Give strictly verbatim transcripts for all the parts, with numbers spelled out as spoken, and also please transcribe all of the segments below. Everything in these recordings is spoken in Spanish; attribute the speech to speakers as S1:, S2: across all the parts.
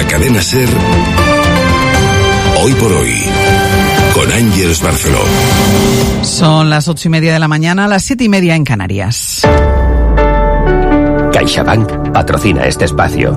S1: Cadena SER, Hoy por Hoy, con Ángeles Barceló.
S2: Son las ocho y media de la mañana, las siete y media en Canarias.
S3: CaixaBank patrocina este espacio.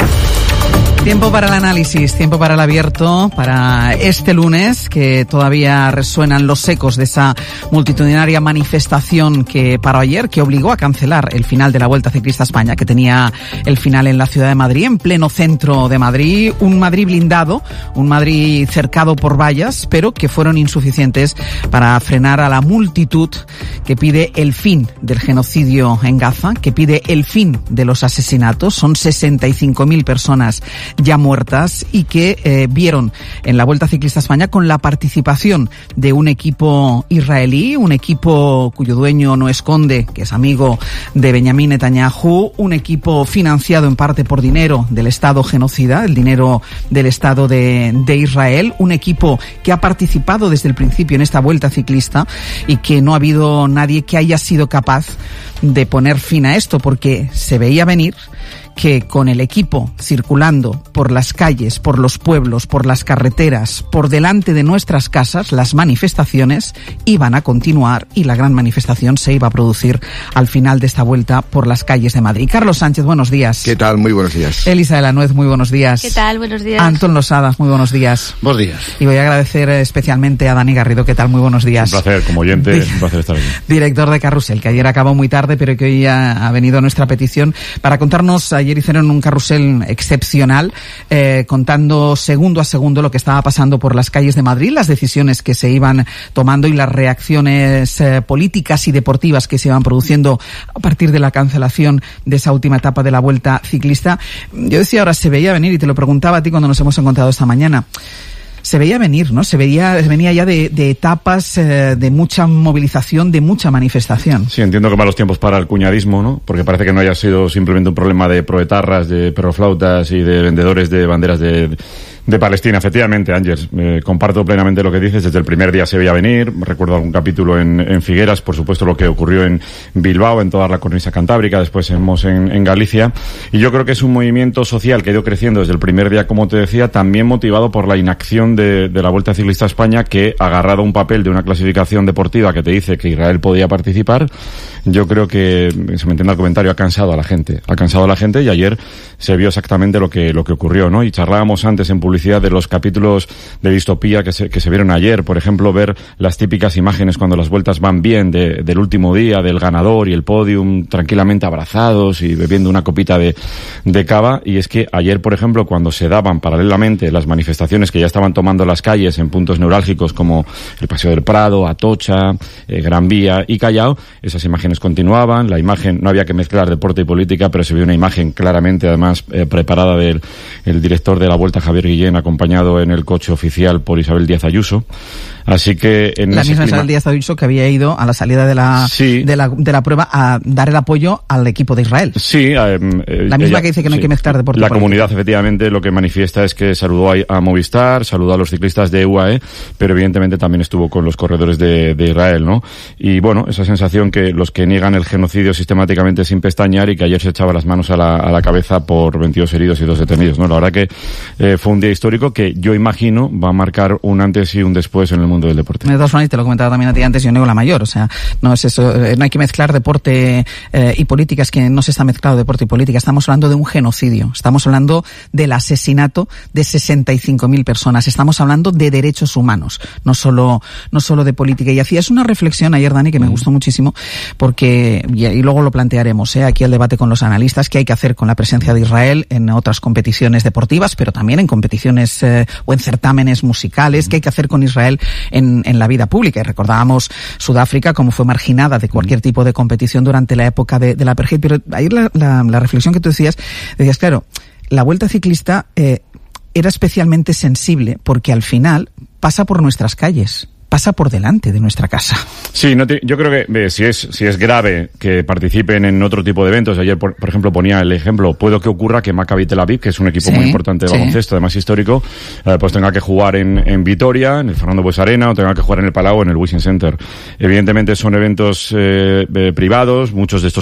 S2: Tiempo para el análisis, tiempo para el abierto, para este lunes, que todavía resuenan los ecos de esa multitudinaria manifestación que paró ayer, que obligó a cancelar el final de la Vuelta Ciclista a España, que tenía el final en la ciudad de Madrid, en pleno centro de Madrid, un Madrid blindado, un Madrid cercado por vallas, pero que fueron insuficientes para frenar a la multitud que pide el fin del genocidio en Gaza, que pide el fin de los asesinatos. Son sesenta y cinco mil personas ya muertas y que eh, vieron en la Vuelta Ciclista a España con la participación de un equipo israelí, un equipo cuyo dueño no esconde que es amigo de Benjamín Netanyahu, un equipo financiado en parte por dinero del Estado genocida, el dinero del Estado de, de Israel, un equipo que ha participado desde el principio en esta Vuelta Ciclista y que no ha habido nadie que haya sido capaz de poner fin a esto, porque se veía venir que con el equipo circulando por las calles, por los pueblos, por las carreteras, por delante de nuestras casas, las manifestaciones iban a continuar y la gran manifestación se iba a producir al final de esta vuelta por las calles de Madrid. Carlos Sánchez, buenos días.
S4: ¿Qué tal? Muy buenos días.
S2: Elisa de la Nuez, muy buenos días.
S5: ¿Qué tal? Buenos días.
S2: Antón Losada, muy buenos días.
S6: Buenos días.
S2: Y voy a agradecer especialmente a Dani Garrido. ¿Qué tal? Muy buenos días.
S6: Un placer, como oyente, es un placer estar aquí.
S2: Director de Carrusel, que ayer acabó muy tarde, pero que hoy ha, ha venido a nuestra petición para contarnos. Ayer hicieron un carrusel excepcional, eh, contando segundo a segundo lo que estaba pasando por las calles de Madrid, las decisiones que se iban tomando y las reacciones eh, políticas y deportivas que se iban produciendo a partir de la cancelación de esa última etapa de la Vuelta Ciclista. Yo decía, ahora se veía venir, y te lo preguntaba a ti cuando nos hemos encontrado esta mañana. Se veía venir, ¿no? Se veía, venía ya de, de etapas eh, de mucha movilización, de mucha manifestación.
S6: Sí, entiendo que malos tiempos para el cuñadismo, ¿no? Porque parece que no haya sido simplemente un problema de proetarras, de perroflautas y de vendedores de banderas de, de Palestina. Efectivamente, Ángel, eh, comparto plenamente lo que dices. Desde el primer día se veía venir. Recuerdo algún capítulo en, en Figueras, por supuesto lo que ocurrió en Bilbao, en toda la cornisa cantábrica, después en Mos en, en Galicia. Y yo creo que es un movimiento social que ha ido creciendo desde el primer día, como te decía, también motivado por la inacción De, de la Vuelta Ciclista a España, que agarrado un papel de una clasificación deportiva que te dice que Israel podía participar, yo creo que, se me entiende el comentario, ha cansado a la gente, ha cansado a la gente y ayer se vio exactamente lo que lo que ocurrió, ¿no? Y charlábamos antes en publicidad de los capítulos de distopía que se, que se vieron ayer, por ejemplo, ver las típicas imágenes cuando las vueltas van bien de, del último día, del ganador y el podium tranquilamente abrazados y bebiendo una copita de, de cava, y es que ayer, por ejemplo, cuando se daban paralelamente las manifestaciones que ya estaban tomando las calles en puntos neurálgicos como el Paseo del Prado, Atocha, eh, Gran Vía y Callao, esas imágenes continuaban. La imagen, no había que mezclar deporte y política, pero se vio una imagen claramente, además, eh, preparada del el director de la Vuelta, Javier Guillén, acompañado en el coche oficial por Isabel Díaz Ayuso. Así que en
S2: la
S6: ese
S2: misma
S6: clima...
S2: Isabel Díaz Ayuso que había ido a la salida de la,
S6: sí.
S2: de la de la prueba a dar el apoyo al equipo de Israel.
S6: Sí, eh,
S2: la misma
S6: ella,
S2: que dice que no
S6: sí.
S2: hay que mezclar deporte.
S6: La
S2: político.
S6: comunidad efectivamente lo que manifiesta es que saludó a, a Movistar, saludó a los ciclistas de U A E, pero evidentemente también estuvo con los corredores de, de Israel, ¿no? Y bueno, esa sensación que los que niegan el genocidio sistemáticamente sin pestañear, y que ayer se echaba las manos a la, a la cabeza por veintidós heridos y dos detenidos, ¿no? La verdad que eh, fue un día histórico que yo imagino va a marcar un antes y un después en el mundo del deporte.
S2: De todas maneras, te lo comentaba también a ti antes, yo niego la mayor, o sea, no es eso, no hay que mezclar deporte eh, y política, es que no se está mezclando deporte y política, estamos hablando de un genocidio, estamos hablando del asesinato de sesenta y cinco mil personas, estamos hablando de derechos humanos, no solo, no solo de política. Y hacías una reflexión ayer, Dani, que me gustó muchísimo, porque, y, y luego lo plantearemos, eh, aquí el debate con los analistas, qué hay que hacer con la presencia de Israel en otras competiciones deportivas, pero también en competiciones eh, o en certámenes musicales, qué hay que hacer con Israel en, en la vida pública. Y recordábamos Sudáfrica, cómo fue marginada de cualquier tipo de competición durante la época de, de la apartheid. Pero ayer la, la, la reflexión que tú decías, decías, claro, la Vuelta Ciclista eh, era especialmente sensible porque al final pasa por nuestras calles, pasa por delante de nuestra casa.
S6: Sí, no te, yo creo que eh, si es si es grave que participen en otro tipo de eventos. Ayer, por, por ejemplo, ponía el ejemplo, puedo que ocurra que Maccabi Tel Aviv, que es un equipo sí, muy importante de sí. baloncesto, además histórico, eh, pues tenga que jugar en, en Vitoria, en el Fernando Bues Arena, o tenga que jugar en el Palau o en el Wishing Center. Evidentemente son eventos eh, eh, privados, muchos de estos